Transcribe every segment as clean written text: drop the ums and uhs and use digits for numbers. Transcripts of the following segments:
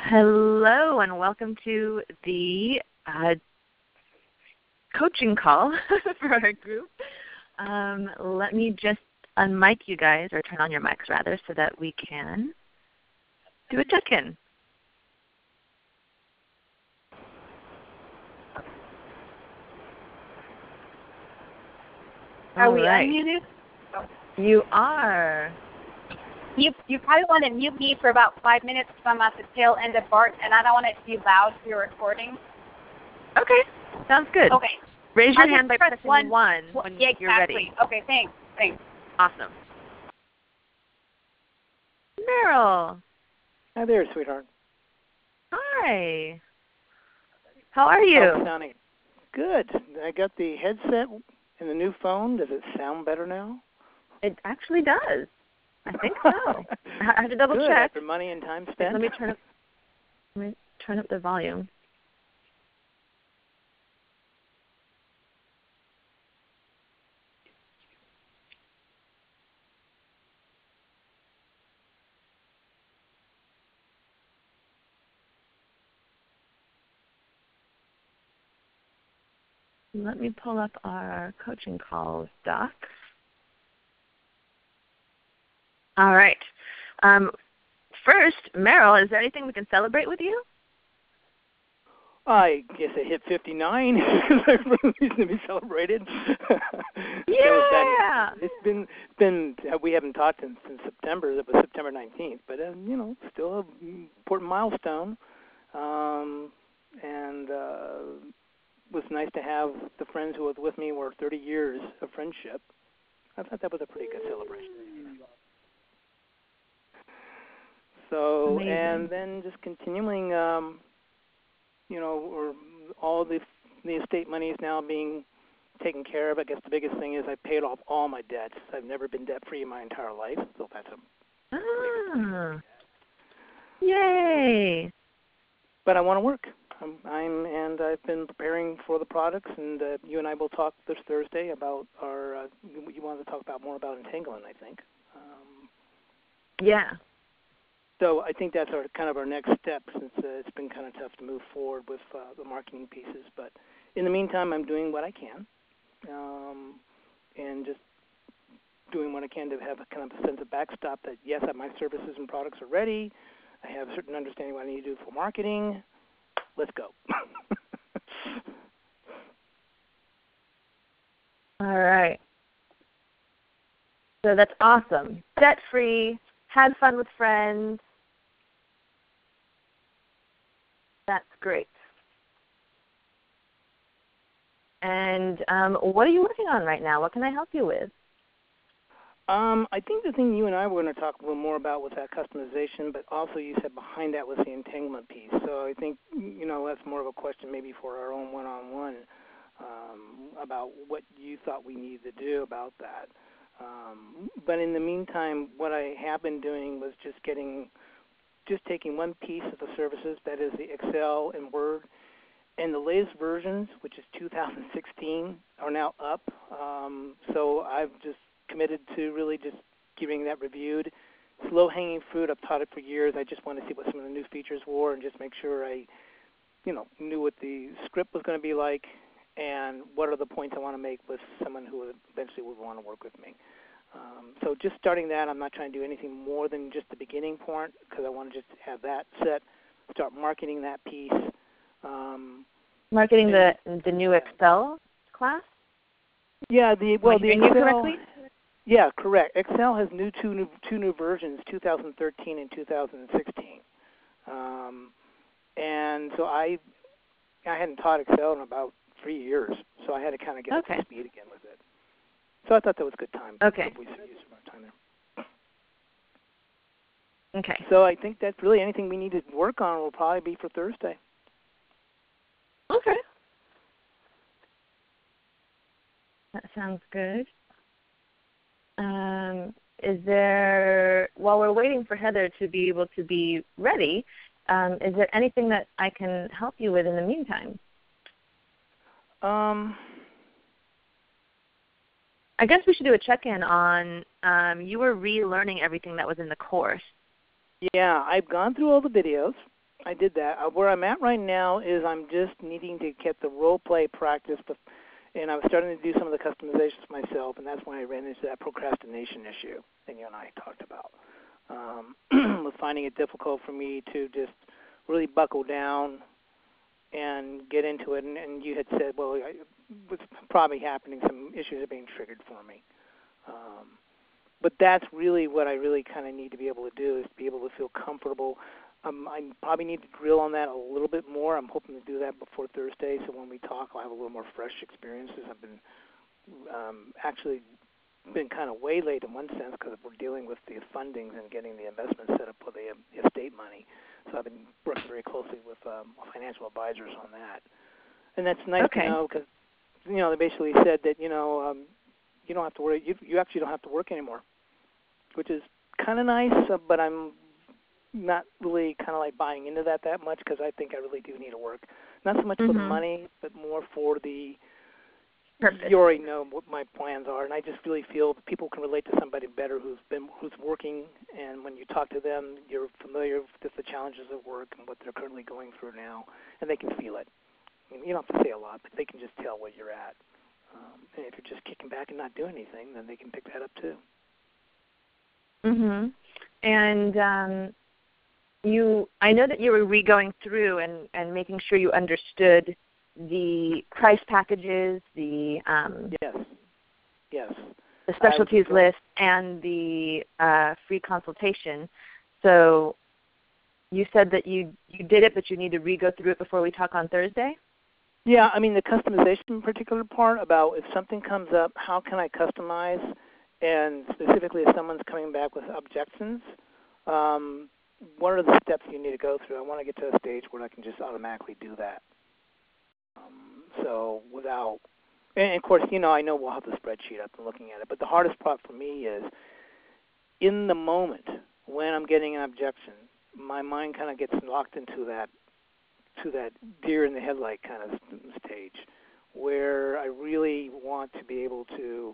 Hello and welcome to the coaching call for our group. Let me just unmic you guys, or turn on your mics rather, so that we can do a check-in. Are we unmuted? You are. You probably want to mute me for about 5 minutes because I'm at the tail end of BART, and I don't want it to be loud for your recording. Okay, sounds good. Okay. Raise your hand by pressing one when yeah, you're ready. Okay, thanks. Awesome. Meryl. Hi there, sweetheart. Hi. How are you? How's it sounding? Good. I got the headset and the new phone. Does it sound better now? It actually does. I think so. I have to double Good. check. After money and time spent. Let me turn up the volume. Let me pull up our coaching calls docs. All right. First, Meryl, is there anything we can celebrate with you? I guess I hit 59 because I really need to be celebrated. Yeah. It's been we haven't talked since September. It was September 19th, but still an important milestone. And was nice to have the friends who was with me were 30 years of friendship. I thought that was a pretty good celebration. So, amazing. and then just continuing, all the estate money is now being taken care of. I guess the biggest thing is I paid off all my debts. I've never been debt-free in my entire life, so that's a yay! But I want to work. And I've been preparing for the products, and you and I will talk this Thursday about our. You wanted to talk about more about entanglement, I think. Yeah. So I think that's kind of our next step, since it's been kind of tough to move forward with the marketing pieces. But in the meantime, I'm doing what I can, and just doing what I can to have a kind of a sense of backstop that, yes, my services and products are ready. I have a certain understanding what I need to do for marketing. Let's go. All right. So that's awesome. Debt-free, had fun with friends. That's great. And what are you working on right now? What can I help you with? I think the thing you and I were going to talk a little more about was that customization, but also you said behind that was the entanglement piece. So I think, that's more of a question maybe for our own one-on-one about what you thought we needed to do about that. But in the meantime, what I have been doing was just taking one piece of the services, that is the Excel and Word, and the latest versions, which is 2016, are now up. So I've just committed to really just getting that reviewed. It's low-hanging fruit. I've taught it for years. I just want to see what some of the new features were and just make sure I, knew what the script was going to be like and what are the points I want to make with someone who eventually would want to work with me. So just starting that, I'm not trying to do anything more than just the beginning part because I want to just have that set, start marketing that piece. Marketing the new Excel class? Yeah, the Excel. Correctly? Yeah, correct. Excel has two new versions, 2013 and 2016. And so I hadn't taught Excel in about 3 years, so I had to kind of get up to speed again with it. So I thought that was a good time. Okay. We should use some time there. Okay. So I think that's really anything we need to work on will probably be for Thursday. Okay. That sounds good. Is there, while we're waiting for Heather to be able to be ready, is there anything that I can help you with in the meantime? I guess we should do a check-in on, you were relearning everything that was in the course. Yeah, I've gone through all the videos. I did that. Where I'm at right now is I'm just needing to get the role play practice, and I was starting to do some of the customizations myself, and that's when I ran into that procrastination issue that you and I talked about. Was finding it difficult for me to just really buckle down and get into it. And you had said, well, what's probably happening, some issues are being triggered for me. But that's really what I really kind of need to be able to do, is to be able to feel comfortable. I probably need to drill on that a little bit more. I'm hoping to do that before Thursday, so when we talk, I'll have a little more fresh experiences. I've been actually been kind of waylaid in one sense because we're dealing with the fundings and getting the investment set up for the estate money. So I've been working very closely with financial advisors on that. And that's nice to know because, they basically said that, you don't have to worry. You actually don't have to work anymore, which is kind of nice, but I'm not really kind of like buying into that much because I think I really do need to work. Not so much for the money, but more for the purpose. You already know what my plans are, and I just really feel people can relate to somebody better who's working, and when you talk to them, you're familiar with the challenges of work and what they're currently going through now, and they can feel it. I mean, you don't have to say a lot, but they can just tell where you're at. And if you're just kicking back and not doing anything, then they can pick that up too. Mhm. And I know that you were re-going through and making sure you understood the price packages, the yes, the specialties list, and the free consultation. So you said that you did it, but you need to re-go through it before we talk on Thursday? Yeah, I mean the customization particular part about if something comes up, how can I customize, and specifically if someone's coming back with objections, what are the steps you need to go through? I want to get to a stage where I can just automatically do that. So without, and of course, I know we'll have the spreadsheet up and looking at it, but the hardest part for me is in the moment when I'm getting an objection, my mind kind of gets locked into that deer in the headlight kind of stage where I really want to be able to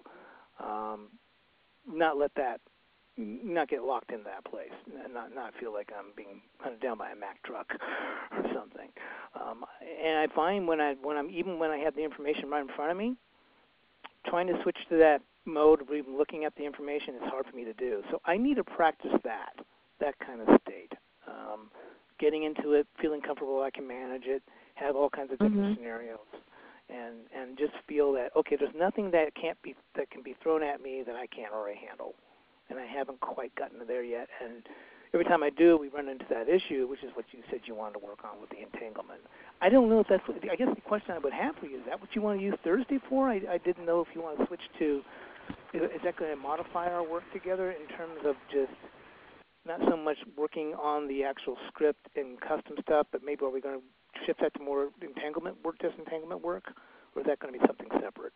not get locked in that place and not feel like I'm being hunted down by a Mack truck or something. And I find when I have the information right in front of me, trying to switch to that mode of even looking at the information is hard for me to do. So I need to practice that kind of state. Getting into it, feeling comfortable I can manage it, have all kinds of different scenarios, and just feel that, okay, there's nothing that can be thrown at me that I can't already handle. And I haven't quite gotten to there yet. And every time I do, we run into that issue, which is what you said you wanted to work on with the entanglement. I don't know if that's what, I guess the question I would have for you, is that what you want to use Thursday for? I didn't know if you want to switch to, is that going to modify our work together in terms of just not so much working on the actual script and custom stuff, but maybe are we going to shift that to more disentanglement work, or is that going to be something separate?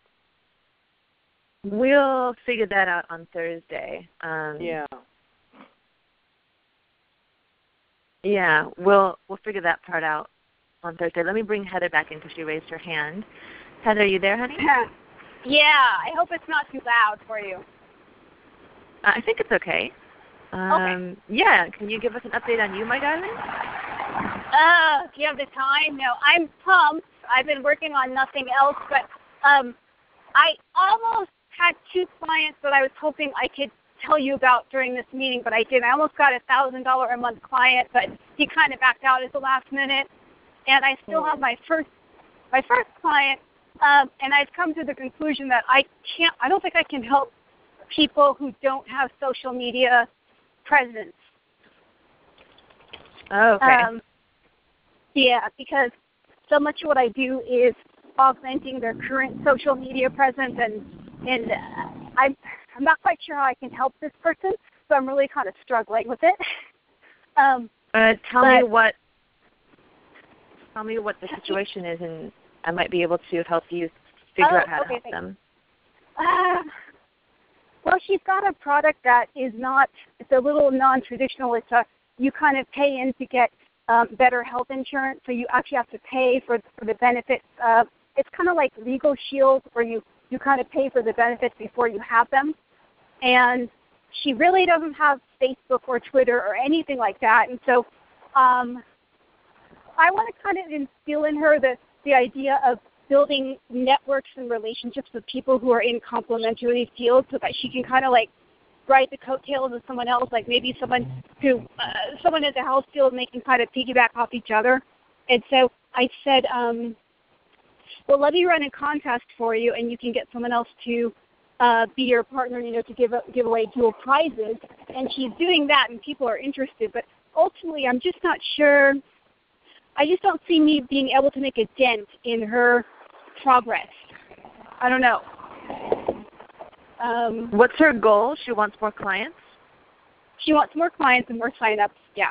We'll figure that out on Thursday. Yeah, we'll figure that part out on Thursday. Let me bring Heather back in because she raised her hand. Heather, are you there, honey? Yeah, I hope it's not too loud for you. I think it's okay. Okay. Yeah, can you give us an update on you, my darling? Do you have the time? No, I'm pumped. I've been working on nothing else, but I almost had 2 clients that I was hoping I could tell you about during this meeting, but I didn't. I almost got a $1,000 a month client, but he kind of backed out at the last minute. And I still have my first client, and I've come to the conclusion that I don't think I can help people who don't have social media presence. Oh, okay. Yeah, because so much of what I do is augmenting their current social media presence, and I'm not quite sure how I can help this person, so I'm really kind of struggling with it. Tell me what the situation is, and I might be able to help you figure out how to help them. Well, she's got a product that is it's a little non-traditional. You kind of pay in to get better health insurance, so you actually have to pay for the benefits. It's kind of like Legal Shield, where you kind of pay for the benefits before you have them. And she really doesn't have Facebook or Twitter or anything like that. And so I want to kind of instill in her the idea of building networks and relationships with people who are in complementary fields, so that she can kind of like ride the coattails of someone else, like maybe someone who someone in the health field, and they can kind of piggyback off each other. And so I said, well, let me run a contest for you, and you can get someone else to be your partner, to give away dual prizes. And she's doing that, and people are interested. But ultimately, I'm just not sure. I just don't see me being able to make a dent in her progress. I don't know. What's her goal? She wants more clients? She wants more clients and more sign-ups, yeah.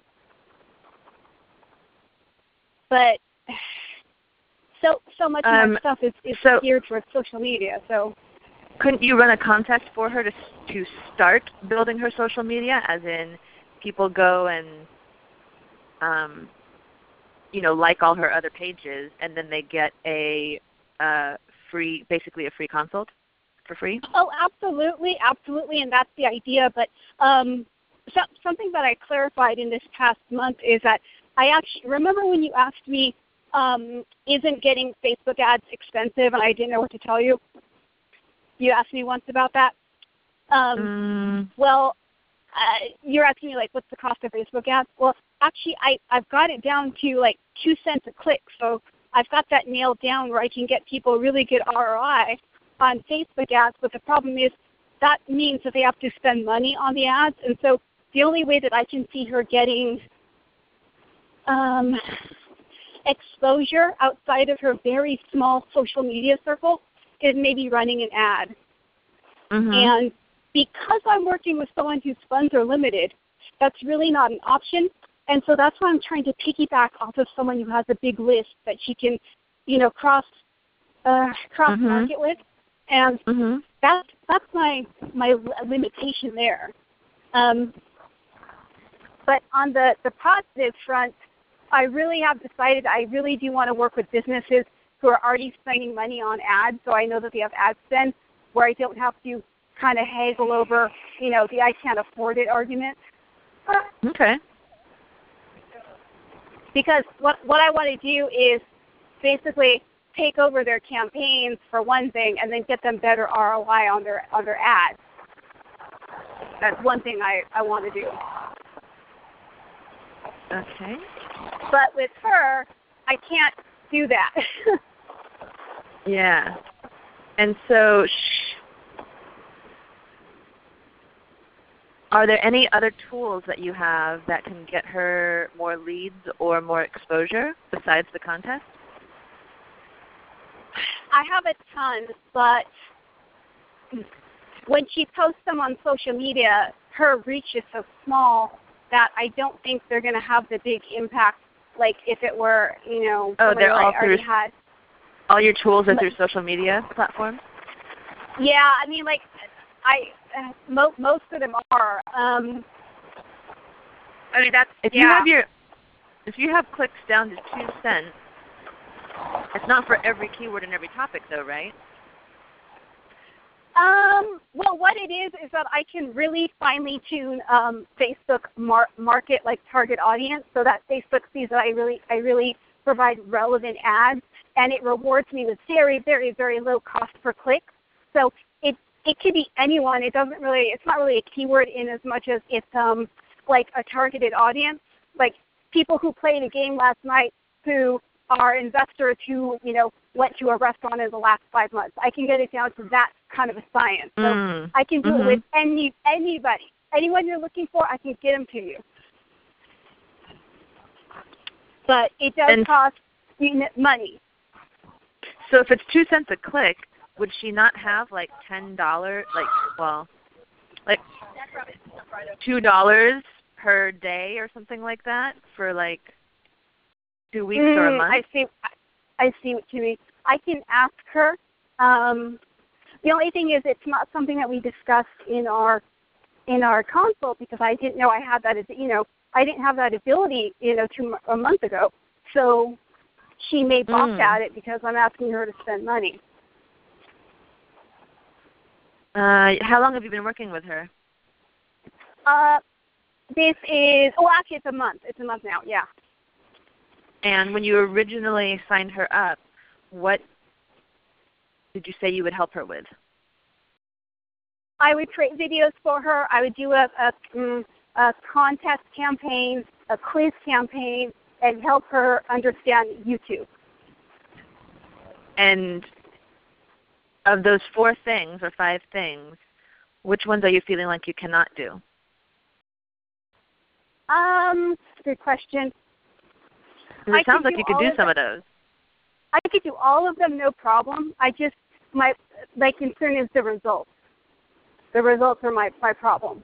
But so much of my stuff is geared towards social media. So couldn't you run a contest for her to start building her social media, as in people go and like all her other pages, and then they get a basically a free consult for free? Oh, absolutely, and that's the idea. But something that I clarified in this past month is that I actually remember when you asked me, isn't getting Facebook ads expensive, and I didn't know what to tell you. You asked me once about that. Well, you're asking me, like, what's the cost of Facebook ads? Well, actually, I've got it down to, like, 2 cents a click. So I've got that nailed down where I can get people really good ROI on Facebook ads. But the problem is that means that they have to spend money on the ads. And so the only way that I can see her getting exposure outside of her very small social media circle is maybe running an ad. Mm-hmm. And because I'm working with someone whose funds are limited, that's really not an option. And so that's why I'm trying to piggyback off of someone who has a big list that she can, cross market with. And that's my limitation there. But on the positive front, I really have decided I really do want to work with businesses who are already spending money on ads, so I know that they have ad spend, where I don't have to kind of haggle over, the I can't afford it argument. Okay. Because what I want to do is basically take over their campaigns for one thing, and then get them better ROI on their ads. That's one thing I want to do. Okay. But with her, I can't do that. Yeah. And so are there any other tools that you have that can get her more leads or more exposure besides the contest? I have a ton, but when she posts them on social media, her reach is so small that I don't think they're going to have the big impact like if it were, they're all already had. All your tools are through social media platforms? Yeah, I mean, like, most of them are. I mean, that's, if you have clicks down to 2 cents, it's not for every keyword and every topic, though, right? Well, what it is that I can really finely tune Facebook market, like target audience, so that Facebook sees that I really provide relevant ads, and it rewards me with very, very, very low cost per click. So it could be anyone. It's not really a keyword in as much as it's like a targeted audience, like people who played a game last night who are investors who went to a restaurant in the last 5 months. I can get it down to that kind of a science. So I can do it with anybody. Anyone you're looking for, I can get them to you. But it does cost money. So if it's 2 cents a click, would she not have like $10, like $2 per day or something like that for like 2 weeks or a month? I see what you mean. I can ask her. The only thing is, it's not something that we discussed in our consult, because I didn't know I had that. I didn't have that ability, a month ago. So she may balk at it because I'm asking her to spend money. How long have you been working with her? This is actually it's a month. It's a month now. Yeah. And when you originally signed her up, what did you say you would help her with? I would create videos for her. I would do a contest campaign, a quiz campaign, and help her understand YouTube. And of those 4 things or 5 things, which ones are you feeling like you cannot do? Good question. It sounds like you could do some of those. I could do all of them, no problem. My concern is the results. The results are my problem.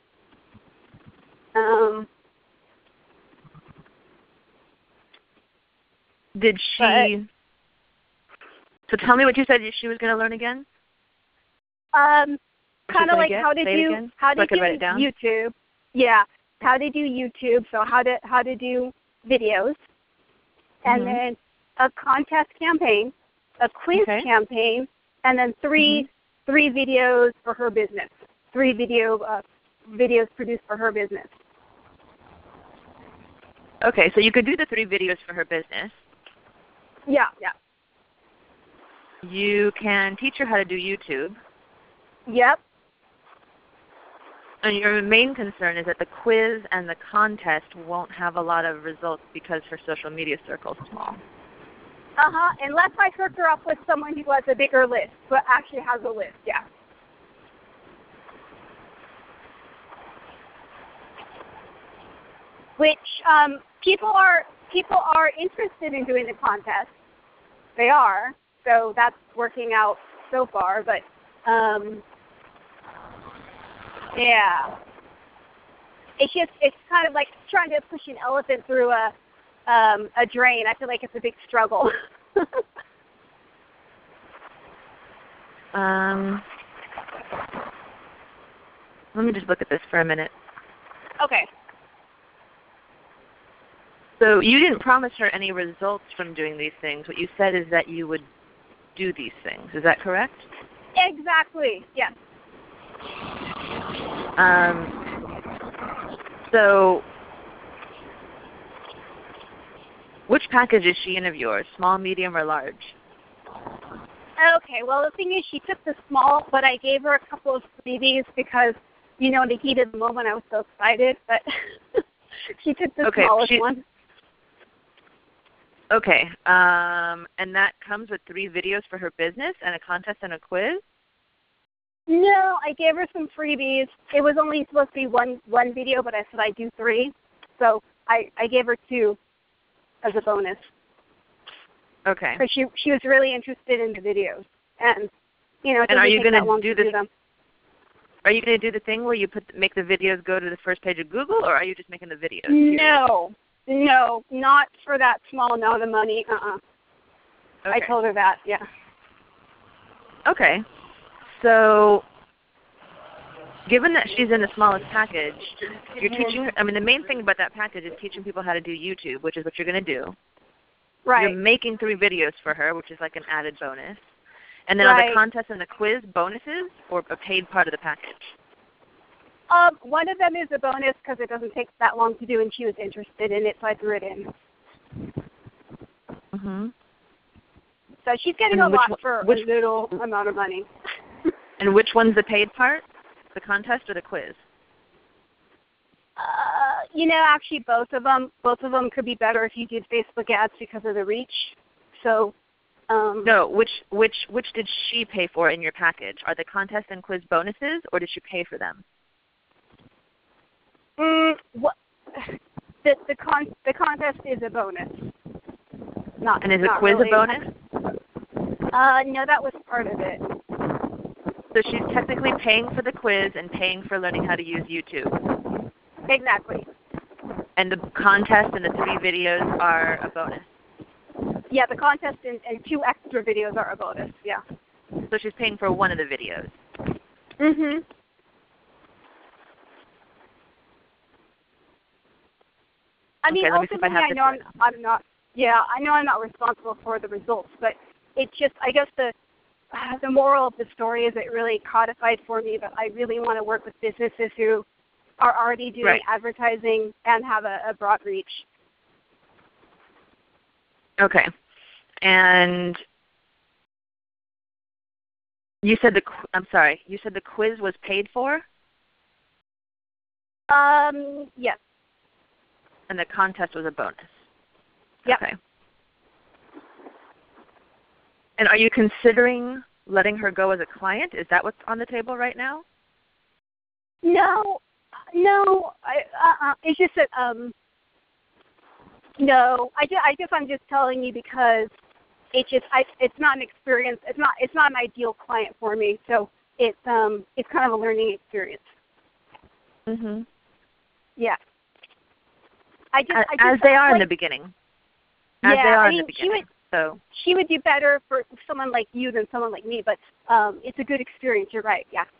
Did she? So tell me what you said she was going to learn again. Kind of like how to do YouTube. Yeah, how to do YouTube. So how to do videos, and then a contest campaign, a quiz campaign, and then three videos for her business. 3 videos produced for her business. Okay, so you could do the 3 videos for her business. Yeah. You can teach her how to do YouTube. Yep. And your main concern is that the quiz and the contest won't have a lot of results because her social media circle is small. Unless I hook her up with someone who has a bigger list, but actually has a list, yeah. Which people are interested in doing the contest. They are, so that's working out so far. But yeah, it's kind of like trying to push an elephant through a drain. I feel like it's a big struggle. Let me just look at this for a minute. Okay. So you didn't promise her any results from doing these things. What you said is that you would do these things. Is that correct? Exactly. Yes. So which package is she in of yours, small, medium, or large? Okay, well, the thing is she took the small, but I gave her a couple of freebies because, in the heat of the moment I was so excited, but she took the smallest one. Okay, and that comes with 3 videos for her business and a contest and a quiz? No, I gave her some freebies. It was only supposed to be one video, but I said I'd do 3. So I gave her 2 as a bonus. Okay. Because she was really interested in the videos. And, it and are you going to do them. Are you going to do the thing where you make the videos go to the first page of Google, or are you just making the videos? No, not for that small amount of money. Okay. I told her that, yeah. Okay. So given that she's in the smallest package, you're teaching her, the main thing about that package is teaching people how to do YouTube, which is what you're going to do. Right. You're making 3 videos for her, which is like an added bonus. And then are the contest and the quiz bonuses or a paid part of the package? One of them is a bonus because it doesn't take that long to do, and she was interested in it, so I threw it in. So she's getting a lot for a little amount of money. And which one's the paid part? The contest or the quiz? Actually both of them. Both of them could be better if you did Facebook ads because of the reach. So. No, which did she pay for in your package? Are the contest and quiz bonuses, or did she pay for them? The contest is a bonus. And is the quiz really a bonus? No, that was part of it. So she's technically paying for the quiz and paying for learning how to use YouTube. Exactly. And the contest and the 3 videos are a bonus. Yeah, the contest and 2 extra videos are a bonus, yeah. So she's paying for one of the videos. Ultimately, I know I'm not. Yeah, I know I'm not responsible for the results, but it's just, I guess the moral of the story is it really codified for me that I really want to work with businesses who are already doing advertising and have a broad reach. Okay. And you said you said the quiz was paid for? Yes. And the contest was a bonus? Yep. Okay. And are you considering letting her go as a client? Is that what's on the table right now? No. It's just that, no. I guess I'm just telling you because it's not an experience. It's not an ideal client for me. So it's kind of a learning experience. Mhm. Yeah. As they are in the beginning. As they are in the beginning. She would do better for someone like you than someone like me, but it's a good experience. You're right. Yeah.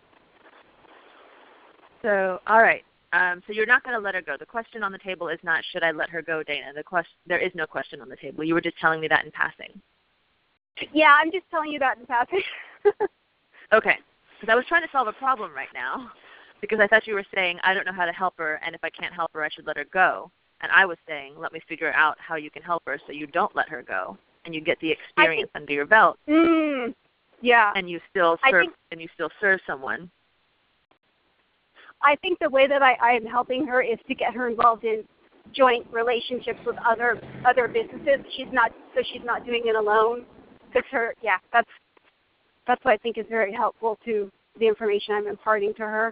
So, all right. So you're not going to let her go. The question on the table is not, should I let her go, Dana? There is no question on the table. You were just telling me that in passing. Yeah, I'm just telling you that in passing. Okay. Because I was trying to solve a problem right now. Because I thought you were saying, I don't know how to help her, and if I can't help her, I should let her go. And I was saying, let me figure out how you can help her so you don't let her go, and you get the experience under your belt. Yeah. And you still serve someone. I think the way that I am helping her is to get her involved in joint relationships with other businesses. She's not doing it alone. Because that's what I think is very helpful to the information I'm imparting to her.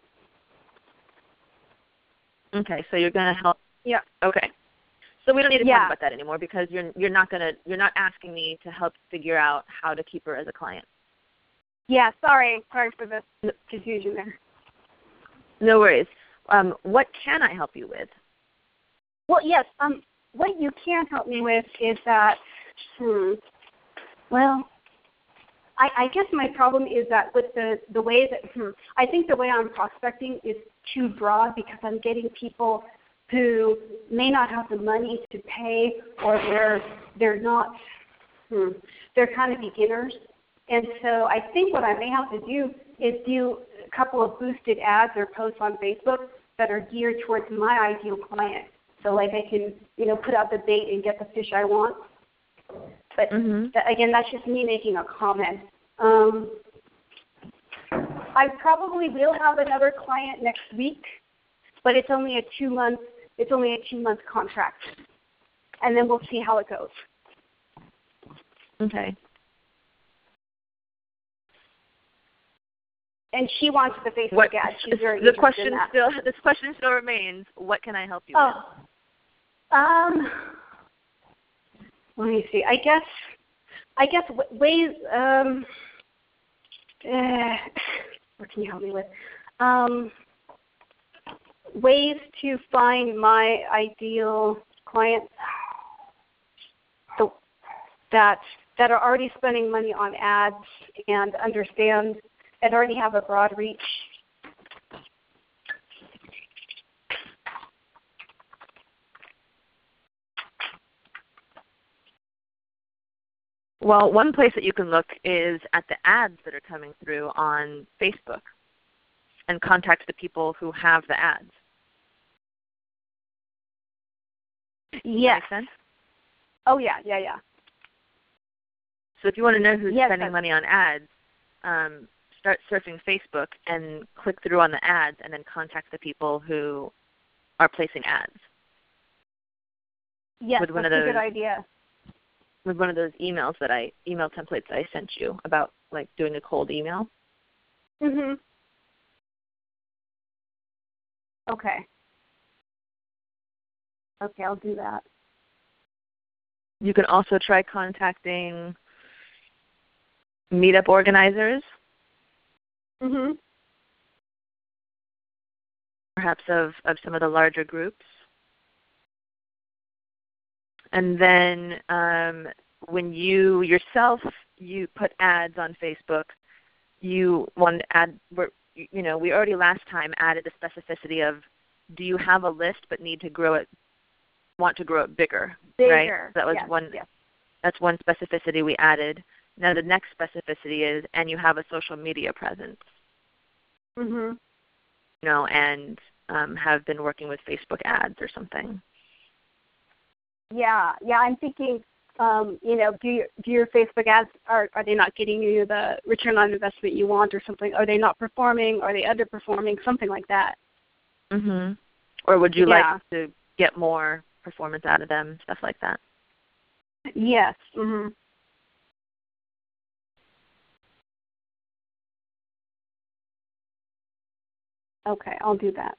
Okay, so you're going to help. Yeah. Okay. So we don't need to talk about that anymore because you're not asking me to help figure out how to keep her as a client. Yeah. Sorry for the confusion there. No worries. What can I help you with? Well, yes. What you can help me with is that. Well, I guess my problem is that with the way that I think the way I'm prospecting is too broad because I'm getting people who may not have the money to pay or they're not they're kind of beginners. And so I think what I may have to do is do a couple of boosted ads or posts on Facebook that are geared towards my ideal client. So like I can, put out the bait and get the fish I want. But again, that's just me making a comment. I probably will have another client next week, but it's only a 2-month contract, and then we'll see how it goes. Okay. And she wants the Facebook ad. She's very interested in that. This question still remains. What can I help you with? Let me see. I guess ways. What can you help me with? Ways to find my ideal client that are already spending money on ads and understand and already have a broad reach. Well, one place that you can look is at the ads that are coming through on Facebook and contact the people who have the ads. Yes. Does that make sense? Oh, yeah. So if you want to know who's spending money on ads, start surfing Facebook and click through on the ads and then contact the people who are placing ads. Yes, that's a good idea. With one of those email templates that I sent you about like doing a cold email. Okay. Okay, I'll do that. You can also try contacting meetup organizers. Perhaps of some of the larger groups. And then when you yourself put ads on Facebook, you want to add, we already last time added the specificity of, do you have a list but want to grow it bigger, right? So that was one. Yes. That's one specificity we added. Now the next specificity is, and you have a social media presence. And have been working with Facebook ads or something. Yeah, I'm thinking do your Facebook ads, are they not getting you the return on investment you want or something? Are they not performing? Are they underperforming? Something like that. Mhm. Or would you like to get more performance out of them, stuff like that? Yes. Mhm. Okay, I'll do that.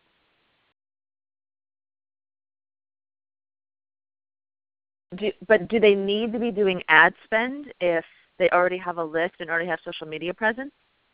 But do they need to be doing ad spend if they already have a list and already have social media presence?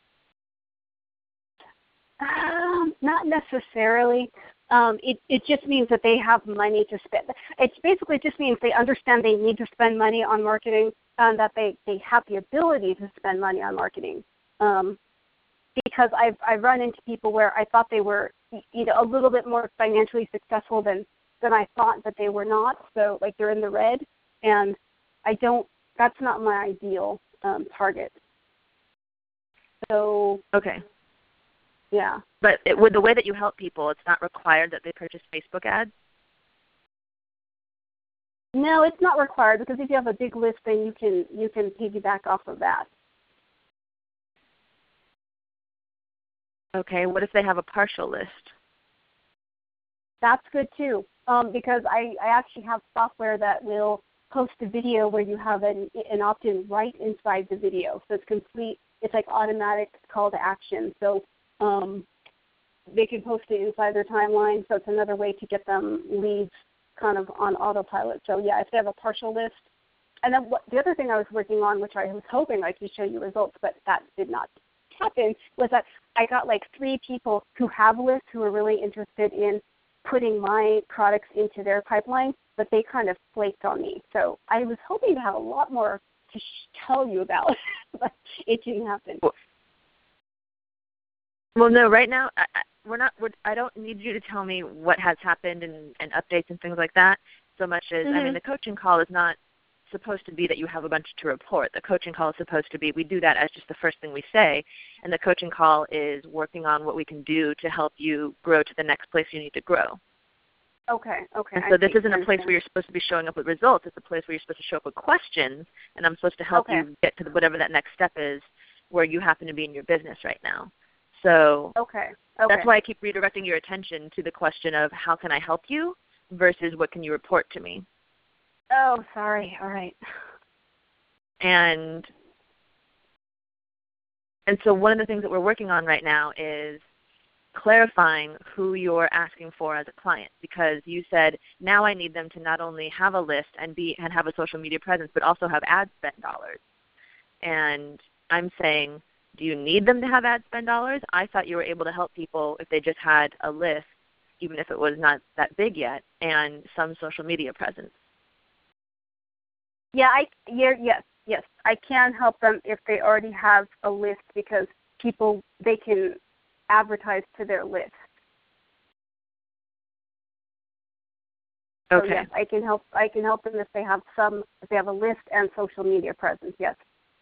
Not necessarily. It just means that they have money to spend. It basically just means they understand they need to spend money on marketing and that they have the ability to spend money on marketing. Because I've run into people where I thought they were a little bit more financially successful than I thought, but they were not. So like they're in the red, and that's not my ideal target. So okay. Yeah. But with the way that you help people, it's not required that they purchase Facebook ads? No, it's not required, because if you have a big list, then you can piggyback off of that. Okay. What if they have a partial list? That's good too, because I actually have software that will post a video where you have an opt-in right inside the video. So it's complete. It's like automatic call to action. So they can post it inside their timeline. So it's another way to get them leads kind of on autopilot. So yeah, if they have a partial list. And then the other thing I was working on, which I was hoping I could show you results, but that did not happen, was that I got like 3 people who have lists who are really interested in putting my products into their pipeline, but they kind of flaked on me. So I was hoping to have a lot more to tell you about, but it didn't happen. Well, no, right now I don't need you to tell me what has happened and updates and things like that so much as, I mean, the coaching call is not supposed to be that you have a bunch to report. The coaching call is supposed to be, we do that as just the first thing we say, and the coaching call is working on what we can do to help you grow to the next place you need to grow. Okay. And so this isn't a place where you're supposed to be showing up with results. It's a place where you're supposed to show up with questions, and I'm supposed to help you get to whatever that next step is where you happen to be in your business right now. So that's why I keep redirecting your attention to the question of how can I help you versus what can you report to me. Oh, sorry. All right. And so one of the things that we're working on right now is clarifying who you're asking for as a client, because you said now I need them to not only have a list and have a social media presence, but also have ad spend dollars. And I'm saying, do you need them to have ad spend dollars? I thought you were able to help people if they just had a list, even if it was not that big yet, and some social media presence. Yeah, yes. I can help them if they already have a list, because they can advertise to their list. Okay. So yes, I can help them if they have a list and social media presence. Yes.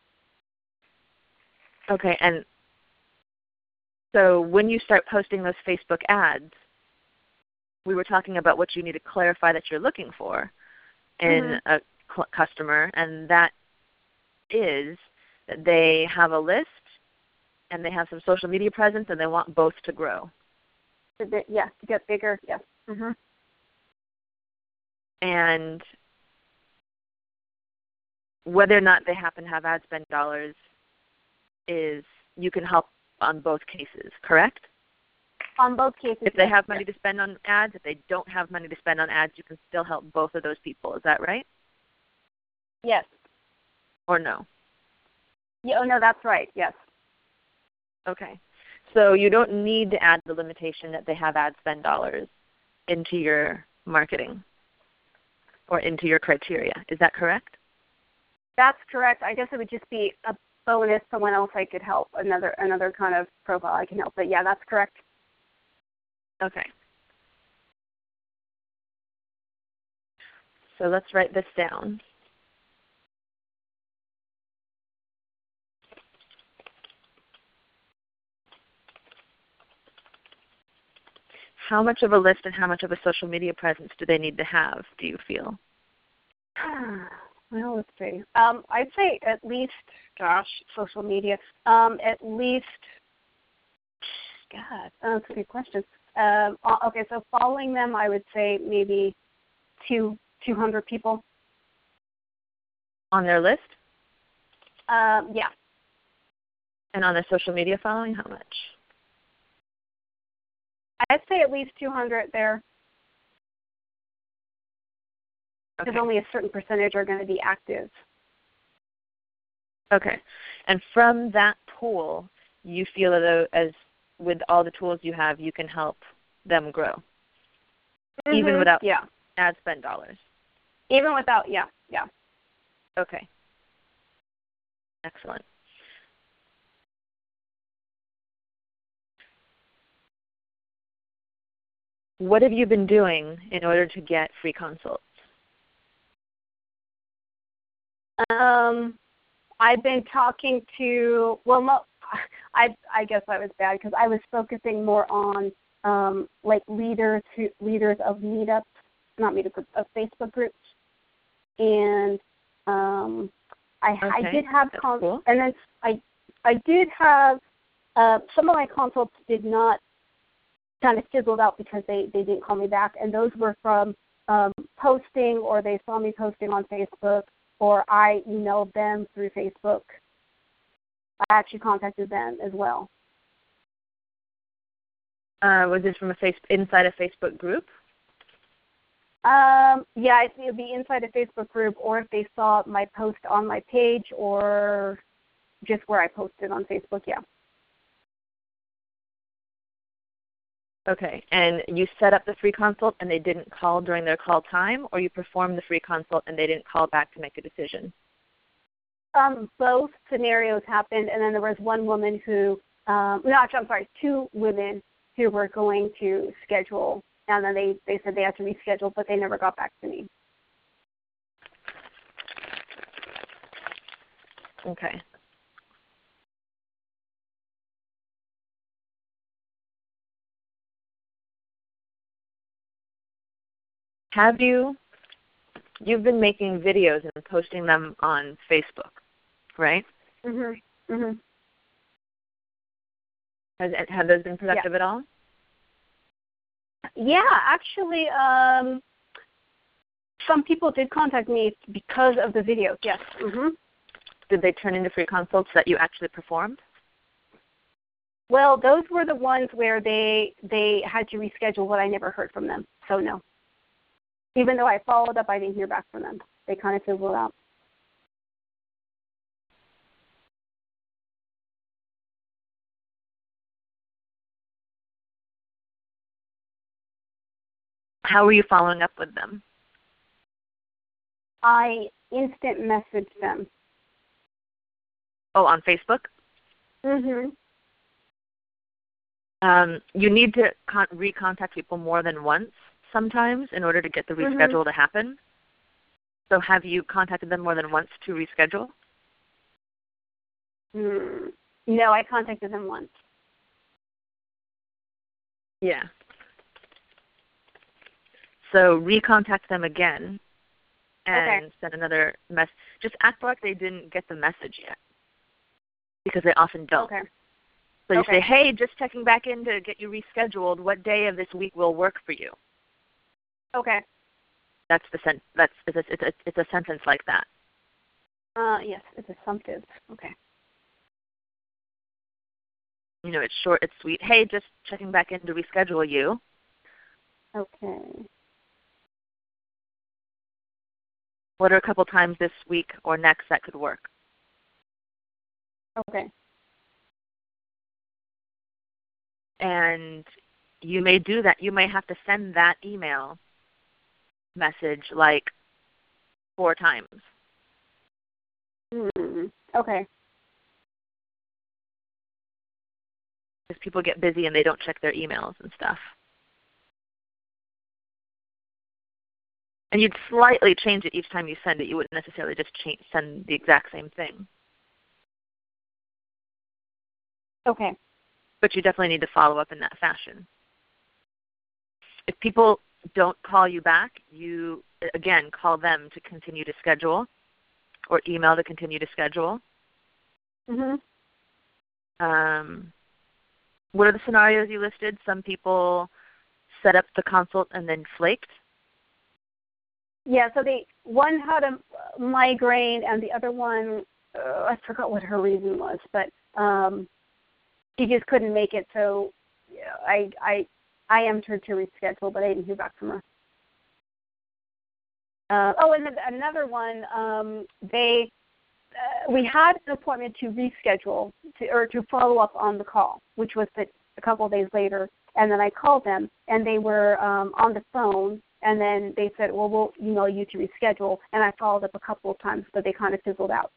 Okay, and so when you start posting those Facebook ads, we were talking about what you need to clarify that you're looking for in a customer, and that is that they have a list and they have some social media presence and they want both to grow. Yes, to get bigger, yes. And whether or not they happen to have ad spend dollars is you can help on both cases, correct? On both cases. If they have money to spend on ads, if they don't have money to spend on ads, you can still help both of those people. Is that right? Yes. Or no? Yeah, no, that's right, yes. Okay. So you don't need to add the limitation that they have ad spend dollars into your marketing or into your criteria. Is that correct? That's correct. I guess it would just be a bonus, someone else I could help, another kind of profile I can help. But yeah, that's correct. Okay. So let's write this down. How much of a list and how much of a social media presence do they need to have, do you feel? Well, let's see. I'd say at least, social media. At least, that's a good question. Okay, so following them, I would say maybe 200 people. On their list? Yeah. And on their social media following, how much? I'd say at least 200 there. Because only a certain percentage are going to be active. Okay. And from that pool, you feel as with all the tools you have, you can help them grow, even without ad spend dollars. Even without, yeah. Okay. Excellent. What have you been doing in order to get free consults? I've been talking to, I guess that was bad because I was focusing more on like leaders of meetups, not meetup groups, of Facebook groups, and I did have cool. and then I did have some of my consults did not kind of fizzled out because they didn't call me back, and those were from posting, or they saw me posting on Facebook, or I emailed them through Facebook. I actually contacted them as well. Was this from inside a Facebook group? Yeah, it would be inside a Facebook group, or if they saw my post on my page, or just where I posted on Facebook, yeah. Okay, and you set up the free consult and they didn't call during their call time, or you performed the free consult and they didn't call back to make a decision? Both scenarios happened, and then there was one woman who, two women who were going to schedule, and then they said they had to reschedule, but they never got back to me. Okay. You've been making videos and posting them on Facebook, right? Mhm. Have those been productive at all? Yeah, actually, some people did contact me because of the videos. Yes. Mhm. Did they turn into free consults that you actually performed? Well, those were the ones where they had to reschedule, but I never heard from them. So no. Even though I followed up, I didn't hear back from them. They kind of fizzled out. How were you following up with them? I instant messaged them. Oh, on Facebook? Mhm. You need to recontact people more than once sometimes in order to get the reschedule to happen. So have you contacted them more than once to reschedule? No, I contacted them once. Yeah. So recontact them again and send another message. Just act like they didn't get the message yet, because they often don't. Okay. So you say, hey, just checking back in to get you rescheduled. What day of this week will work for you? Okay. It's a sentence like that. Yes, it's assumptive. Okay. You know, it's short, it's sweet. Hey, just checking back in to reschedule you. Okay. What are a couple times this week or next that could work? Okay. And you may do that. You may have to send that email message like 4 times. Okay. Because people get busy and they don't check their emails and stuff. And you'd slightly change it each time you send it. You wouldn't necessarily just send the exact same thing. Okay. But you definitely need to follow up in that fashion. If people don't call you back, you, again, call them to continue to schedule. or email to continue to schedule. Mhm. What are the scenarios you listed? Some people set up the consult and then flaked. Yeah, so one had a migraine, and the other one, I forgot what her reason was, but she just couldn't make it. So yeah, I asked her to reschedule, but I didn't hear back from her. And then another one, we had an appointment to reschedule to follow up on the call, which was a couple of days later. And then I called them, and they were on the phone. And then they said, well, we'll email you to reschedule. And I followed up a couple of times, but they kind of fizzled out.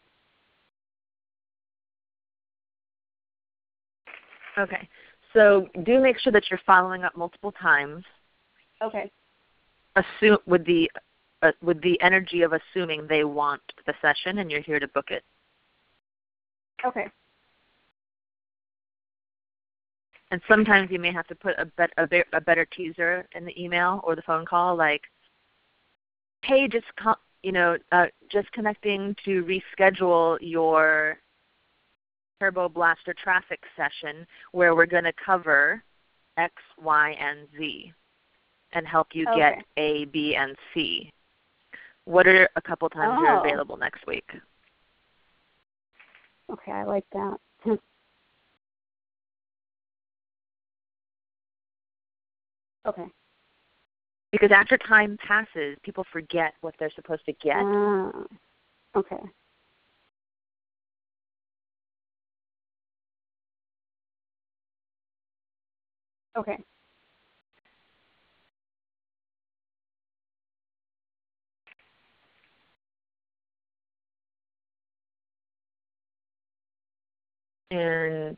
Okay. So do make sure that you're following up multiple times. Okay. Assume with the energy of assuming they want the session and you're here to book it. Okay. And sometimes you may have to put a better teaser in the email or the phone call, like, "Hey, just connecting to reschedule your Turbo Blaster traffic session where we're going to cover X, Y, and Z and help you get A, B, and C. What are a couple times you're available next week?" Okay, I like that. Okay. Because after time passes, people forget what they're supposed to get. Okay. Okay. And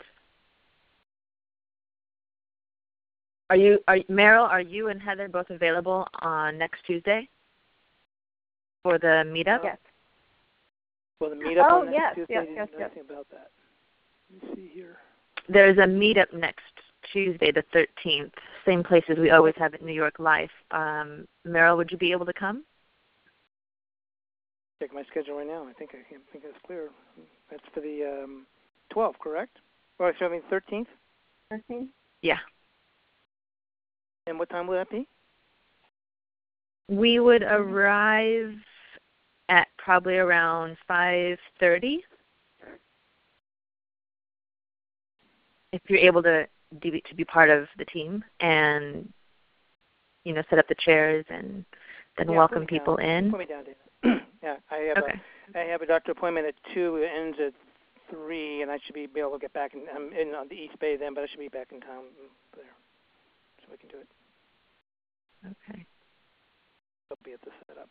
Meryl, are you and Heather both available on next Tuesday for the meetup? Yes. Well, the meetup on next yes, Tuesday, yes, I didn't know yes. anything about that. Let me see here. There's a meetup next Tuesday, the 13th, same place as we always have at New York Life. Meryl, would you be able to come? Check my schedule right now. I think it's clear. That's for the 12th, correct? Or so I mean 13th? 13th? Yeah. And what time will that be? We would arrive at probably around 5:30. If you're able to be part of the team and set up the chairs and then welcome people in. Put me down, Dana. Yeah, I have a doctor appointment at 2. It ends at 3, and I should be able to get back. I'm in on the East Bay then, but I should be back in town there, so we can do it. Okay. I'll be at the setup.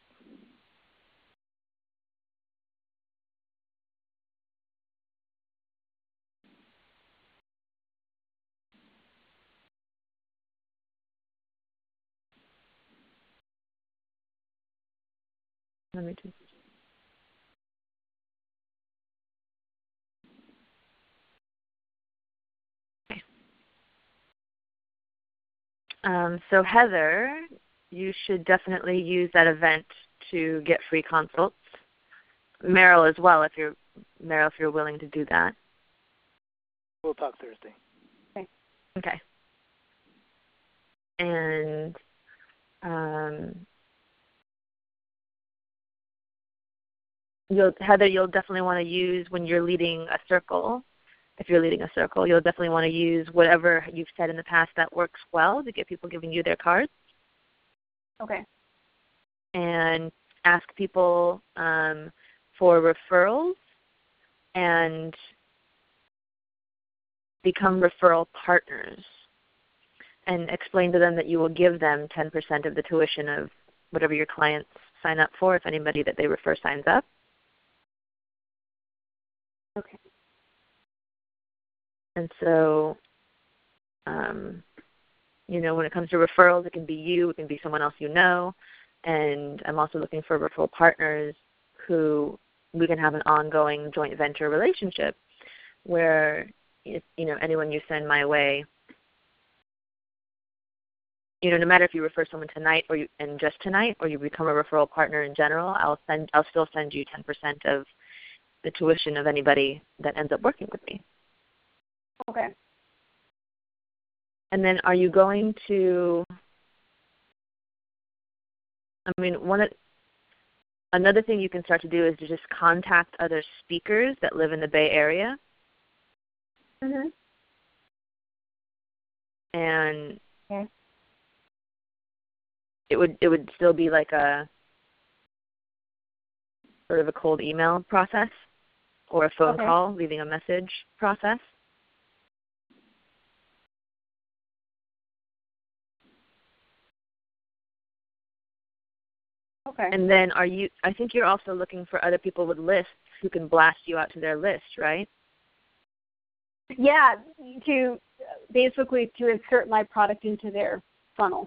Let me just. So Heather, you should definitely use that event to get free consults. Meryl as well, if you're willing to do that. We'll talk Thursday. Okay. And Heather, you'll definitely want to use when you're leading a circle. If you're leading a circle, you'll definitely want to use whatever you've said in the past that works well to get people giving you their cards. Okay. And ask people for referrals and become referral partners. And explain to them that you will give them 10% of the tuition of whatever your clients sign up for if anybody that they refer signs up. Okay. And so, when it comes to referrals, it can be you, it can be someone else you know. And I'm also looking for referral partners who we can have an ongoing joint venture relationship where, anyone you send my way, no matter if you refer someone tonight and just tonight, or you become a referral partner in general, I'll still send you 10% of the tuition of anybody that ends up working with me. Okay. And then are you going to, another thing you can start to do is to just contact other speakers that live in the Bay Area. Mhm. And okay. it would still be like a sort of a cold email process or a phone call, leaving a message process. Okay. And then I think you're also looking for other people with lists who can blast you out to their list, right? Yeah, to basically to insert my product into their funnel.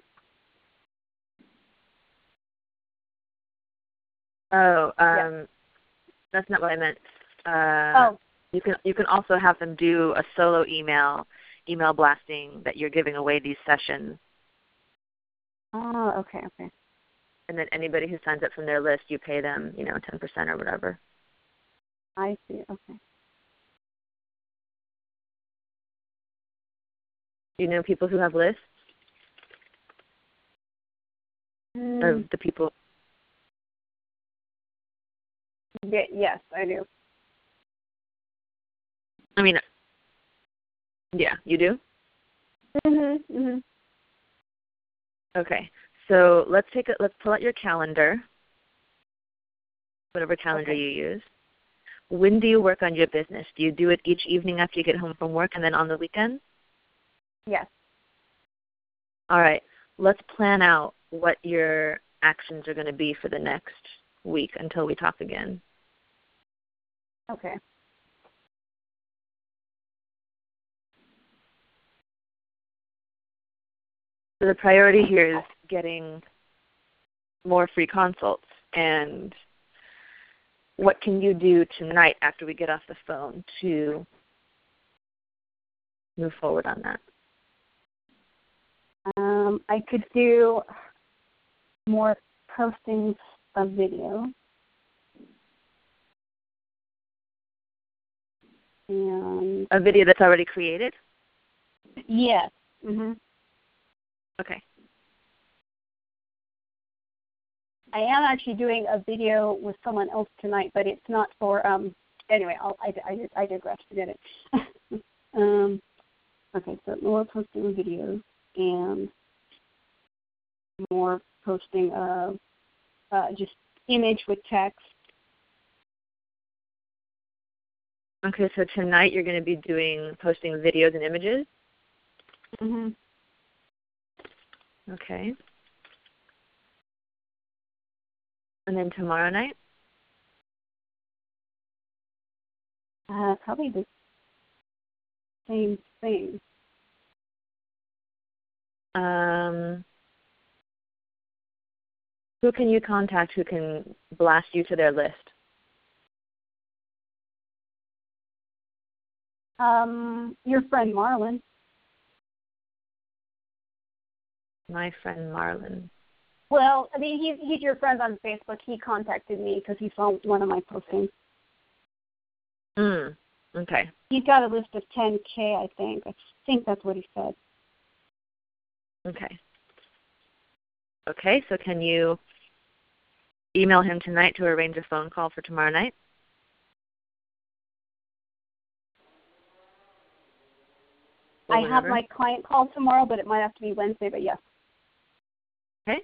Oh, that's not what I meant. You can also have them do a solo email blasting that you're giving away these sessions. Oh, okay. And then anybody who signs up from their list, you pay them, 10% or whatever. I see. Okay. Do you know people who have lists? Or the people? Yes, I do. I mean, yeah, you do? Mhm. Okay. So let's pull out your calendar, whatever calendar you use. When do you work on your business? Do you do it each evening after you get home from work and then on the weekends? Yes. All right. Let's plan out what your actions are going to be for the next week until we talk again. Okay. So the priority here is getting more free consults. And what can you do tonight after we get off the phone to move forward on that? I could do more postings of video. And a video that's already created? Yes. Mhm. Okay. I am actually doing a video with someone else tonight, but it's not for anyway, I digress, forget it. Okay, so more posting videos and more posting of just image with text. Okay, so tonight you're going to be posting videos and images? Mhm. Okay. And then tomorrow night? Probably the same thing. Who can you contact who can blast you to their list? Your friend Marlon. My friend Marlon. Well, I mean, he's your friend on Facebook. He contacted me because he saw one of my postings. Okay. He's got a list of 10K, I think. I think that's what he said. Okay. Okay, so can you email him tonight to arrange a phone call for tomorrow night? I have my client call tomorrow, but it might have to be Wednesday, but yes. Okay.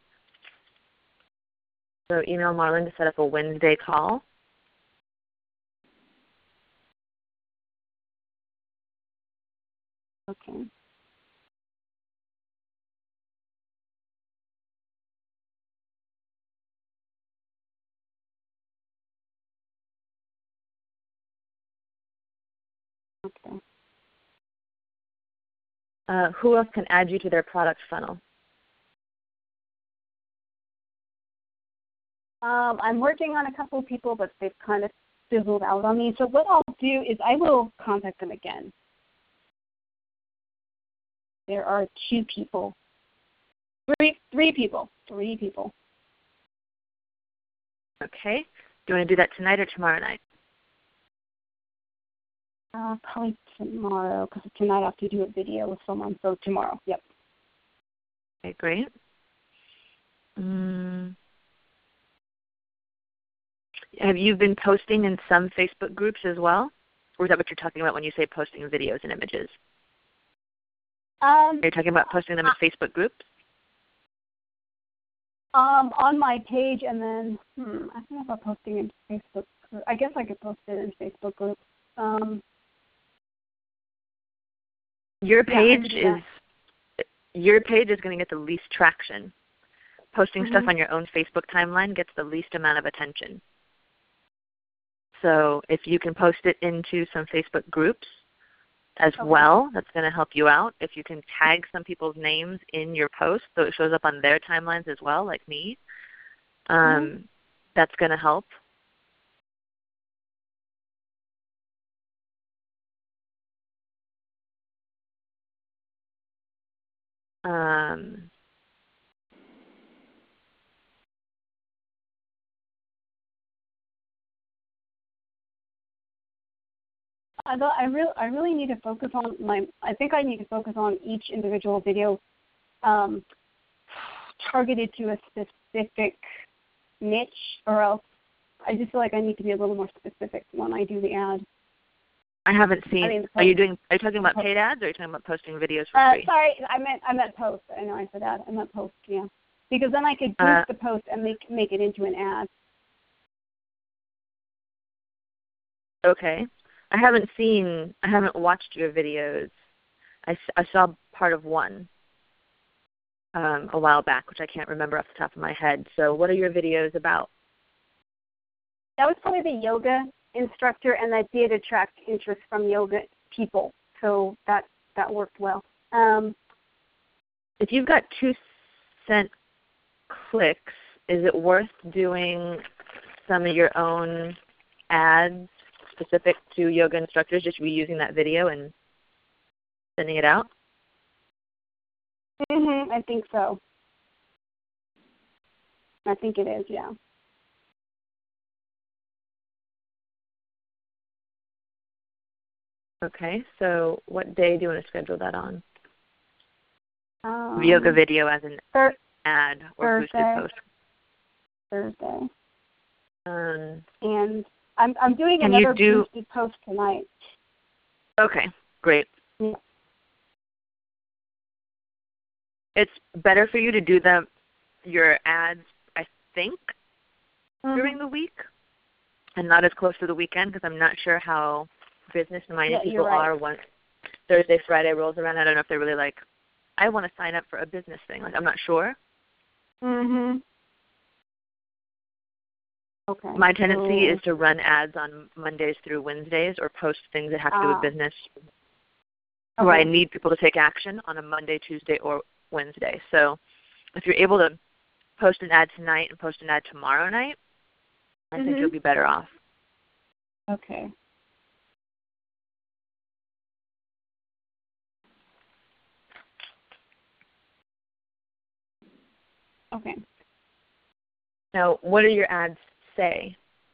So email Marlon to set up a Wednesday call. Okay. Okay. Who else can add you to their product funnel? I'm working on a couple of people, but they've kind of fizzled out on me. So what I'll do is I will contact them again. There are 2 people Three people. 3 people. Okay. Do you want to do that tonight or tomorrow night? Probably tomorrow, because tonight I have to do a video with someone, so tomorrow, yep. Okay, great. Have you been posting in some Facebook groups as well? Or is that what you're talking about when you say posting videos and images? Are you talking about posting them in Facebook groups? On my page, and then, I don't know about posting in Facebook groups. I guess I could post it in Facebook groups. Your page is going to get the least traction. Posting stuff on your own Facebook timeline gets the least amount of attention. So if you can post it into some Facebook groups as well, that's going to help you out. If you can tag some people's names in your post so it shows up on their timelines as well, like me, that's going to help. I really need to focus on I think I need to focus on each individual video targeted to a specific niche, or else I just feel like I need to be a little more specific when I do the ad. I haven't seen. Are you talking about paid ads, or are you talking about posting videos for free? Sorry, I meant post. I know I said ad. I meant post. Yeah, because then I could boost the post and make it into an ad. Okay. I haven't watched your videos. I saw part of one a while back, which I can't remember off the top of my head. So what are your videos about? That was probably the yoga instructor, and that did attract interest from yoga people. So that worked well. If you've got 2 cent clicks, is it worth doing some of your own ads specific to yoga instructors, just reusing that video and sending it out? I think so. I think it is, yeah. Okay, so what day do you want to schedule that on? Yoga video as an ad or boosted post? Thursday. And I'm doing another boosted post tonight. Okay, great. Yeah. It's better for you to do your ads, I think, during the week and not as close to the weekend, because I'm not sure how business-minded people are once Thursday, Friday rolls around. I don't know if they're really like, I want to sign up for a business thing. Like, I'm not sure. Okay. My tendency is to run ads on Mondays through Wednesdays, or post things that have to do with business where I need people to take action on a Monday, Tuesday, or Wednesday. So if you're able to post an ad tonight and post an ad tomorrow night, I think you'll be better off. Okay. Okay. Now, what do your ads say?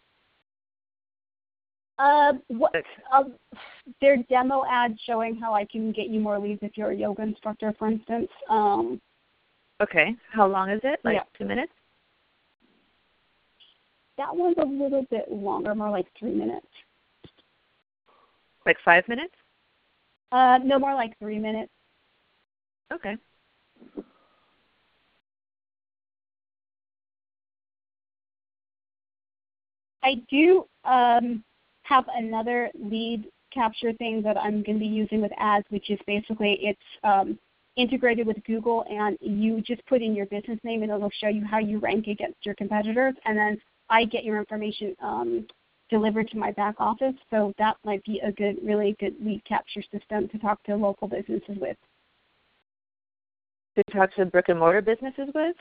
They're demo ads showing how I can get you more leads if you're a yoga instructor, for instance. Okay. How long is it? Like 2 minutes? That one's a little bit longer, more like 3 minutes. Like 5 minutes? No, more like 3 minutes. Okay. I do have another lead capture thing that I'm going to be using with ads, which is basically it's integrated with Google, and you just put in your business name and it'll show you how you rank against your competitors, and then I get your information delivered to my back office. So that might be a really good lead capture system to talk to local businesses with. To talk to brick and mortar businesses with?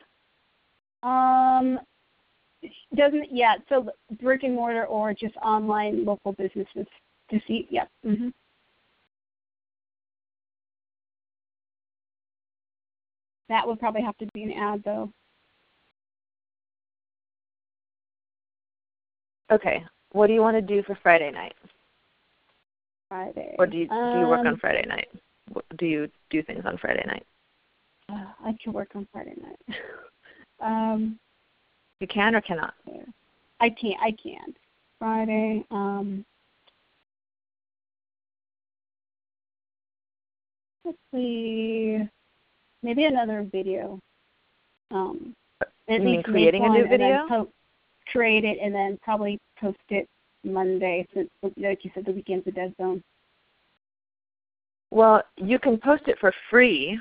So brick and mortar or just online local businesses to see, Mm-hmm. That would probably have to be an ad, though. Okay. What do you want to do for Friday night? Friday. Or do you work on Friday night? Do you do things on Friday night? I can work on Friday night. You can or cannot? I can. Friday. Let's see. Maybe another video. You mean creating a new video? Create it and then probably post it Monday, since, like you said, the weekend's a dead zone. Well, you can post it for free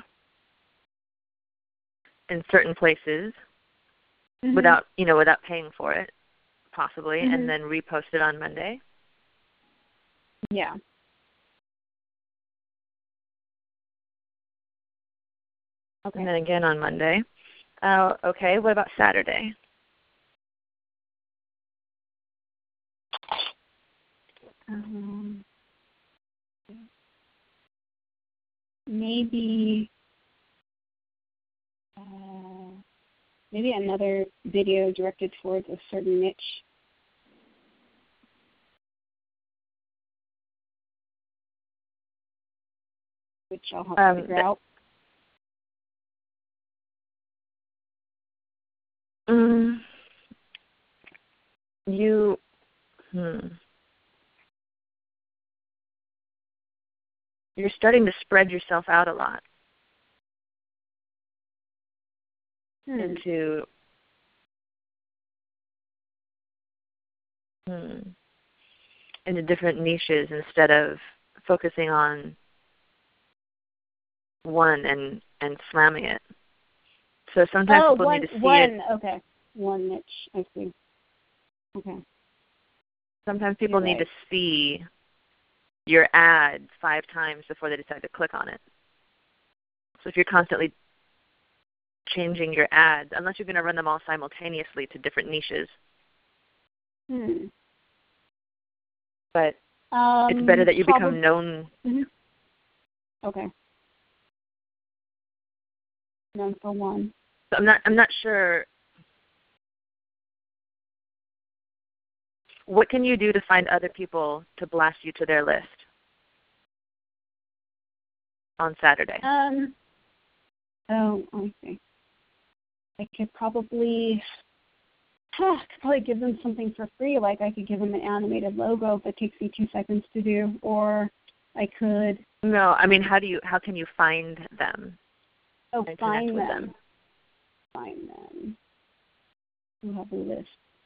in certain places without paying for it, possibly, and then repost it on Monday. Yeah. Okay. And then again on Monday. Okay, what about Saturday? Maybe another video directed towards a certain niche. Which I'll have to figure out. You're starting to spread yourself out a lot into different niches instead of focusing on one and slamming it. So sometimes people need to see it. Okay. One niche, I see. Okay. Sometimes people need to see your ad 5 times before they decide to click on it. So if you're constantly changing your ads, unless you're going to run them all simultaneously to different niches. But it's better that you become known. Okay. Known for one. So I'm not sure. What can you do to find other people to blast you to their list on Saturday? I see. I could probably give them something for free. Like I could give them an animated logo that takes me 2 seconds to do, or I could. No, I mean, how can you find them? Oh, find them. With them. Find them. We'll have a list.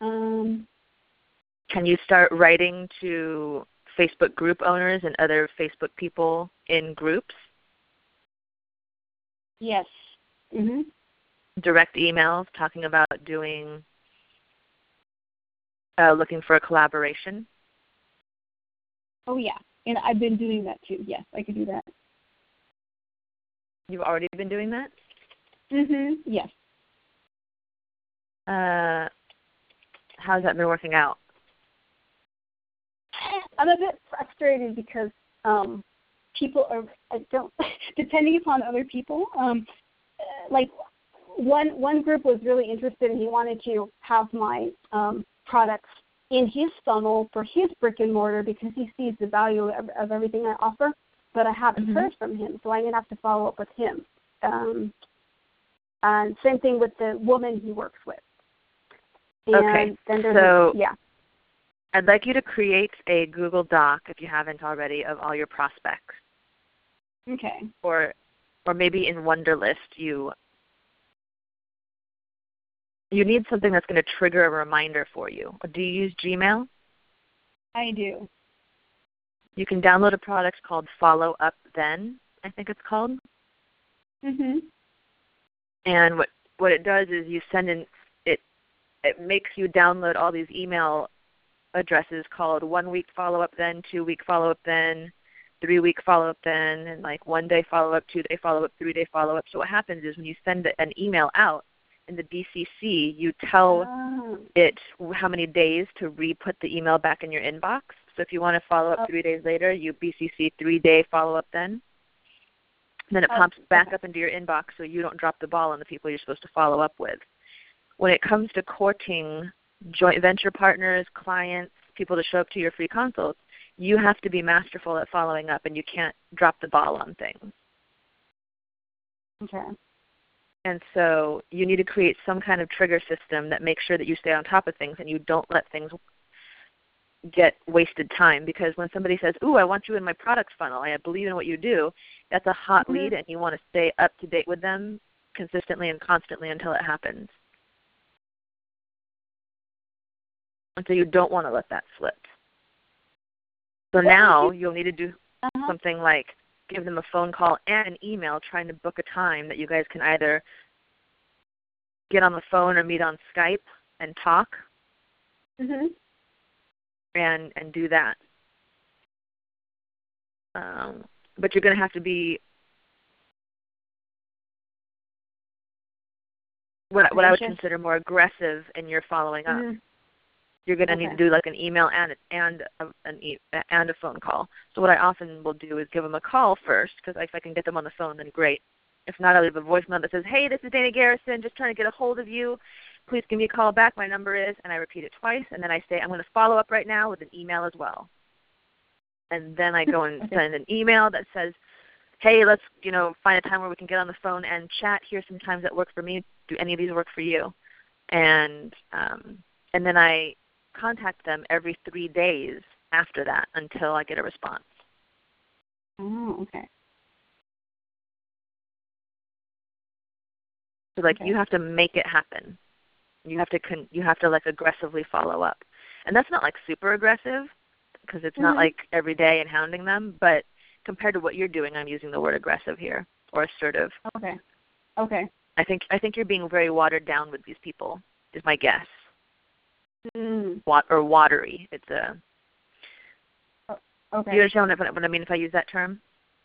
Can you start writing to Facebook group owners and other Facebook people in groups? Yes. Direct emails talking about looking for a collaboration? Oh, yeah. And I've been doing that too. Yes, I could do that. You've already been doing that? Yes. How's that been working out? I'm a bit frustrated because people are depending upon other people. Like one group was really interested and he wanted to have my products in his funnel for his brick and mortar because he sees the value of everything I offer. But I haven't heard from him, so I'm going to have to follow up with him. And same thing with the woman he works with. And then there's I'd like you to create a Google Doc, if you haven't already, of all your prospects. Okay. Or maybe in Wunderlist you need something that's going to trigger a reminder for you. Do you use Gmail? I do. You can download a product called Follow Up Then, I think it's called. And what it does is you send in it makes you download all these email addresses called 1 week follow up then, 2 week follow up then, 3 week follow up then, and like 1 day follow up, 2 day follow up, 3 day follow up. So what happens is when you send an email out in the BCC, you tell it how many days to re-put the email back in your inbox. So if you want to follow up 3 days later, you BCC 3 day follow up then. Then it pops back up into your inbox so you don't drop the ball on the people you're supposed to follow up with. When it comes to courting joint venture partners, clients, people to show up to your free consults, you have to be masterful at following up, and you can't drop the ball on things. Okay. And so you need to create some kind of trigger system that makes sure that you stay on top of things and you don't let things get wasted time. Because when somebody says, ooh, I want you in my product funnel, I believe in what you do, that's a hot lead, and you want to stay up to date with them consistently and constantly until it happens. And so you don't want to let that slip. So now you'll need to do something like give them a phone call and an email trying to book a time that you guys can either get on the phone or meet on Skype and talk and do that. But you're going to have to be what I would consider more aggressive in your following up. You're going to need to do like an email and a phone call. So what I often will do is give them a call first, because if I can get them on the phone, then great. If not, I'll leave a voicemail that says, hey, this is Dana Garrison, just trying to get a hold of you. Please give me a call back. My number is, and I repeat it twice, and then I say, I'm going to follow up right now with an email as well. And then I go and send an email that says, hey, let's find a time where we can get on the phone and chat. Here's some times that work for me. Do any of these work for you? And then I contact them every 3 days after that until I get a response. Oh, okay. So you have to make it happen. You have to like aggressively follow up. And that's not like super aggressive, because it's not like every day and hounding them, but compared to what you're doing, I'm using the word aggressive here, or assertive. Okay. Okay. I think you're being very watered down with these people, is my guess. Or watery. It's a. Okay. Do you understand what I mean if I use that term?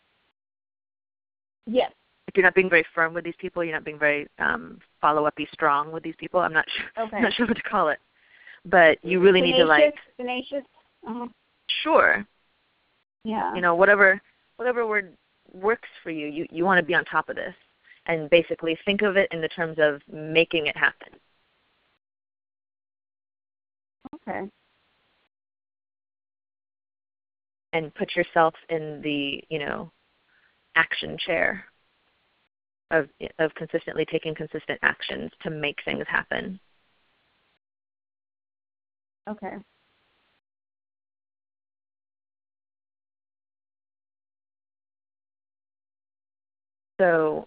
Yes. If you're not being very firm with these people, you're not being very follow-up-y strong with these people. I'm not sure. Okay. I'm not sure what to call it, but you really need to tenacious. Sure. Yeah. Whatever word works for you. You want to be on top of this, and basically think of it in the terms of making it happen. Okay. And put yourself in the, action chair of consistently taking consistent actions to make things happen. Okay. So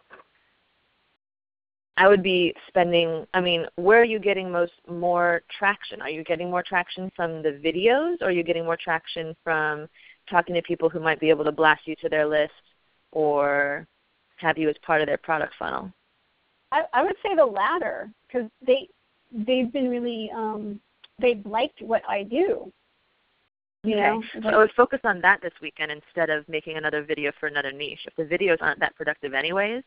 I would be where are you getting more traction? Are you getting more traction from the videos, or are you getting more traction from talking to people who might be able to blast you to their list or have you as part of their product funnel? I would say the latter, because they've been really they've liked what I do. So I would focus on that this weekend instead of making another video for another niche. If the videos aren't that productive anyways,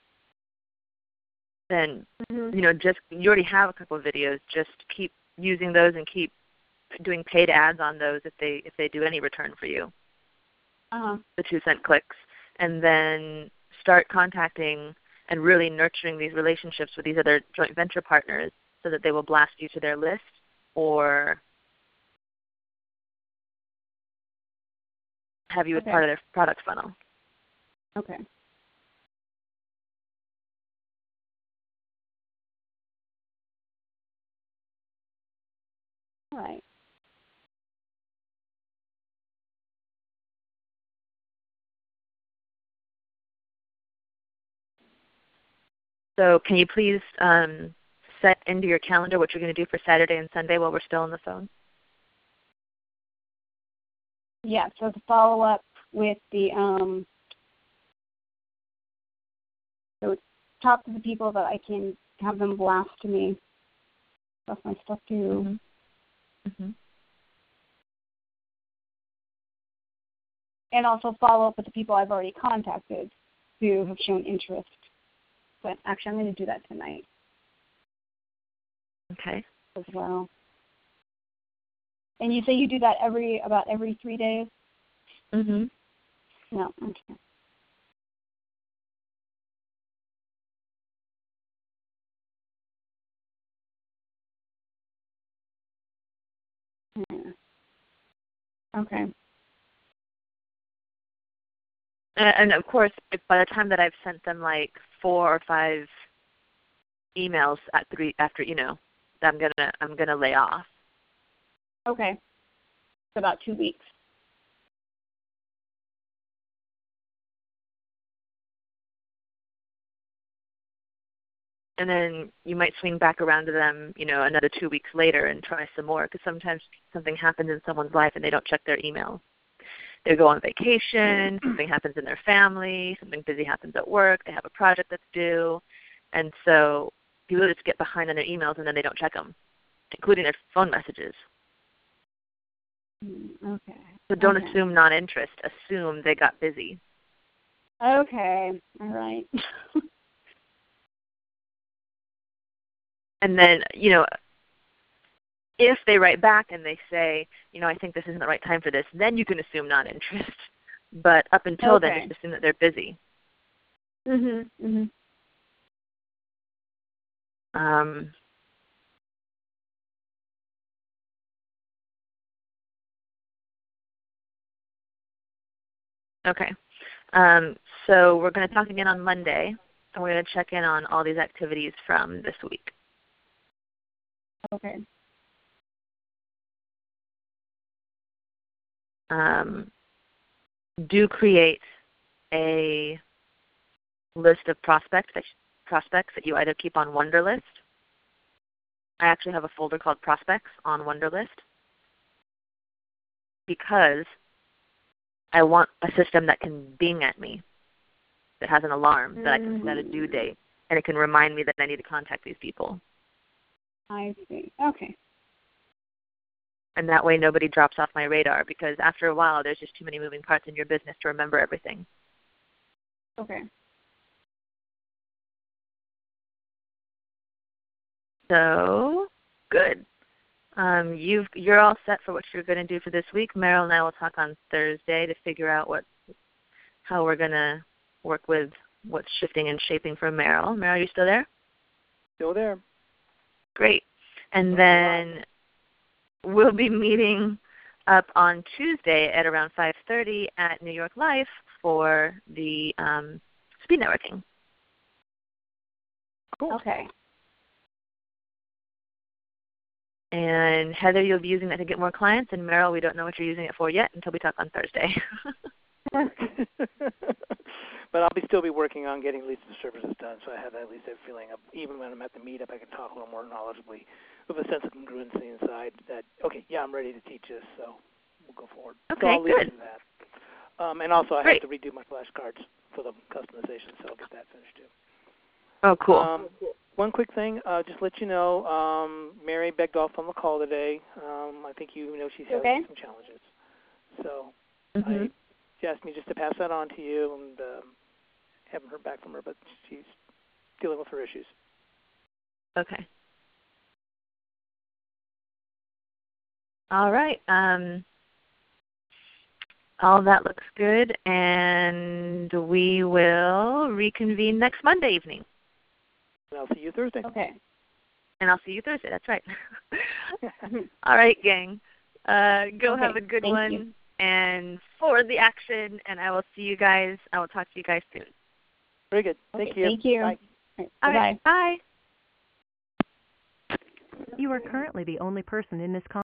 then you already have a couple of videos. Just keep using those and keep doing paid ads on those if they do any return for you. The 2-cent clicks, and then start contacting and really nurturing these relationships with these other joint venture partners so that they will blast you to their list or have you as part of their product funnel. Okay. All right. So can you please set into your calendar what you're going to do for Saturday and Sunday while we're still on the phone? Yeah, so to follow up with the so talk to the people that I can have them blast to me. That's my stuff too. And also follow up with the people I've already contacted who have shown interest. But actually, I'm going to do that tonight. Okay. As well. And you say you do that about every 3 days? No. Okay. Okay. And of course, if by the time that I've sent them like 4 or 5 emails at 3 after, I'm gonna lay off. Okay. It's about 2 weeks. And then you might swing back around to them, another 2 weeks later and try some more, because sometimes something happens in someone's life and they don't check their email. They go on vacation, something happens in their family, something busy happens at work, they have a project that's due, and so people just get behind on their emails and then they don't check them, including their phone messages. Okay. So don't assume non-interest. Assume they got busy. Okay. All right. And then, if they write back and they say, I think this isn't the right time for this, then you can assume non-interest. But up until then, just assume that they're busy. Okay. So we're going to talk again on Monday, and we're going to check in on all these activities from this week. Okay. Do create a list of prospects that you either keep on Wunderlist. I actually have a folder called Prospects on Wunderlist because I want a system that can bing at me, that has an alarm, that I can set a due date, and it can remind me that I need to contact these people. I see. Okay. And that way nobody drops off my radar, because after a while there's just too many moving parts in your business to remember everything. Okay. So, good. You're all set for what you're going to do for this week. Meryl and I will talk on Thursday to figure out how we're going to work with what's shifting and shaping for Meryl. Meryl, you still there? Still there. Great. And then we'll be meeting up on Tuesday at around 5:30 at New York Life for the speed networking. Cool. Okay. And Heather, you'll be using that to get more clients, and Meryl, we don't know what you're using it for yet until we talk on Thursday. But I'll still be working on getting leads and services done, so I have at least a feeling of, even when I'm at the meetup, I can talk a little more knowledgeably with a sense of congruency inside that, okay, yeah, I'm ready to teach this, so we'll go forward. Okay, so I'll leave good. it to that. And also I Great. have to redo my flashcards for the customization, so I'll get that finished too. Oh, cool. One quick thing, just to let you know, Mary begged off on the call today. I think you know she's having some challenges. So she asked me just to pass that on to you, and haven't heard back from her, but she's dealing with her issues. Okay. All right. All that looks good, and we will reconvene next Monday evening. And I'll see you Thursday. Okay. And I'll see you Thursday. That's right. All right, gang. Go have a good one. You. And forward the action, and I will see you guys. I will talk to you guys soon. Very good. Thank you. Thank you. Bye. All right. Bye. You are currently the only person in this